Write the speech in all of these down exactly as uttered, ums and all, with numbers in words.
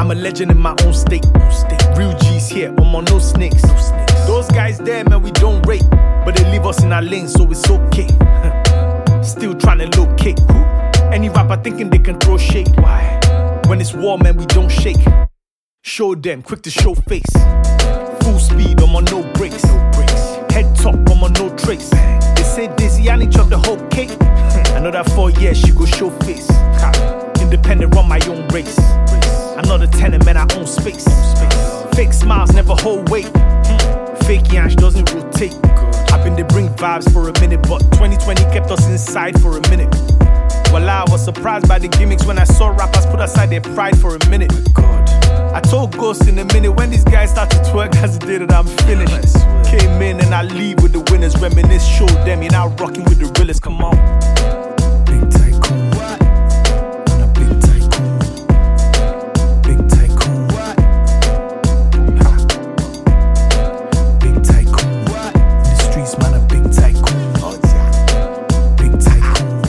I'm a legend in my own state. Real G's here, I'm on no snakes. Those guys there, man, we don't rate, but they leave us in our lane, so it's okay. Still trying to locate any rapper thinking they can throw shade. Why? When it's war, man, we don't shake. Show them, quick to show face. Full speed, I'm on no brakes. Head top, I'm on no trace. They say Dizzy, I need chop the whole cake. Another four years, she go show face. Independent, run my own race. I'm not a tenant, man, I own space. Fake smiles never hold weight. Fake yansh doesn't rotate. I've been to bring vibes for a minute, but twenty twenty kept us inside for a minute. Well, I was surprised by the gimmicks when I saw rappers put aside their pride for a minute. I told Ghost in a minute when these guys start to twerk as they did it, I'm finished. Came in and I leave with the winners, reminisce, show them you're now rocking with the realest. Come on. Big tycoon. I'm a big tycoon. Big tycoon. Ha. Big tycoon. In the streets, man, a big tycoon. Big tycoon.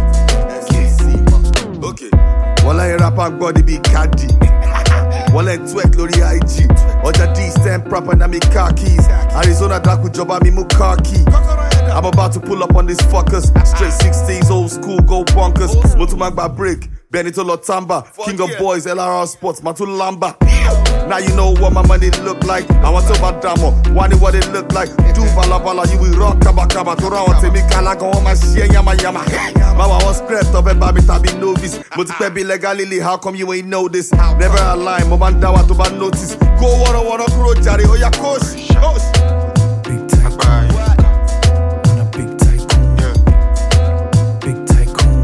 Okay. Well, I rap and body be caddy. One leg twerk lórí I G. Ọjà D stand proper na me car keys. Arizona Daku joba me mu car key. I'm about to pull up on these fuckers. Straight sixteens, old school, go bonkers. Motumagba break, Benito Lotamba. King of boys, L R R Sports, Matulamba. Now you know what my money look like. I want to badamo, wani what it look like. Do bala bala, you will rock kaba kaba. Tora wa temi kala go on my shit yama yama. Mama was scrapped up and baby tabi novice. But to be legally, how come you ain't know this? Never a lie, mama dawa to ban notice. Go wara wara kuro jari, oh ya coach. Big tycoon. On a big tycoon. Big tycoon.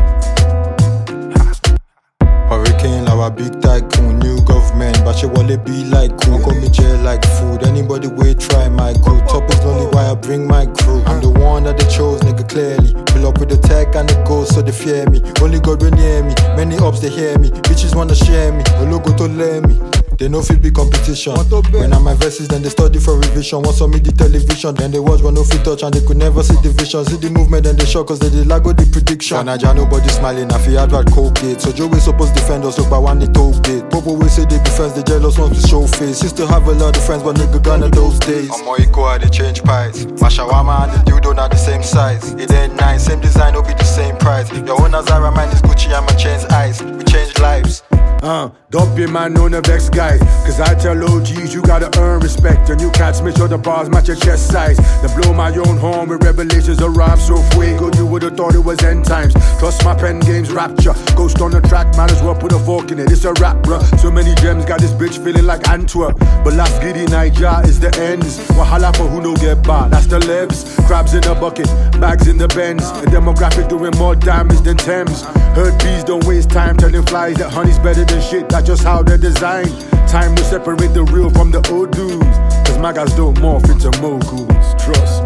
Hurricane, our big tycoon, new government, but she wanna be like cool. Call me jail like food. Anybody will try my crew. Top is only why I bring my crew. I'm the one that they chose, nigga, clearly. Pull up with the tech and the ghost, so they fear me. Only God will near me. Many ups they hear me. Bitches wanna share me. A logo to let me. They know fit be competition. When I'm my verses, then they study for revision. Once on me the television, then they watch when no fit touch and they could never see the vision. See the movement, then they shock cause they did lago the prediction. For Naija, nobody smiling, I feel advert Colgate. So Joe we supposed defend us, look by one the toll gate. Popo will say they be friends, they jealous ones to show face. Used to have a lot of friends, but nigga gone in those days. I'm more equal, they change pies. My shawarma and the dildo not the same size. It ain't nice, same design, will be the same price. Your own Zara, mine is Gucci, I'ma change eyes. We change lives. Uh, don't be man on the vex guys. Cause I tell O Gs you gotta earn respect. And you can't make sure the bars match your chest size. Then blow my own horn with revelations arrive so fuego. You would've thought it was end times. Trust my pen game's rapture. Ghost on the track, might as well put a fork in it. It's a rap, bruh. So many gems got this bitch feeling like Antwerp. But last giddy Naija is the ends. Wahala for who no get by. That's the lebs. Crabs in the bucket, bags in the Benz. A demographic doing more damage than Thames. Heard bees don't waste time telling flies that honey's better than shit. That's just how they're designed. Time to separate the real from the old dudes. Cause my guys don't morph into moguls. Trust me.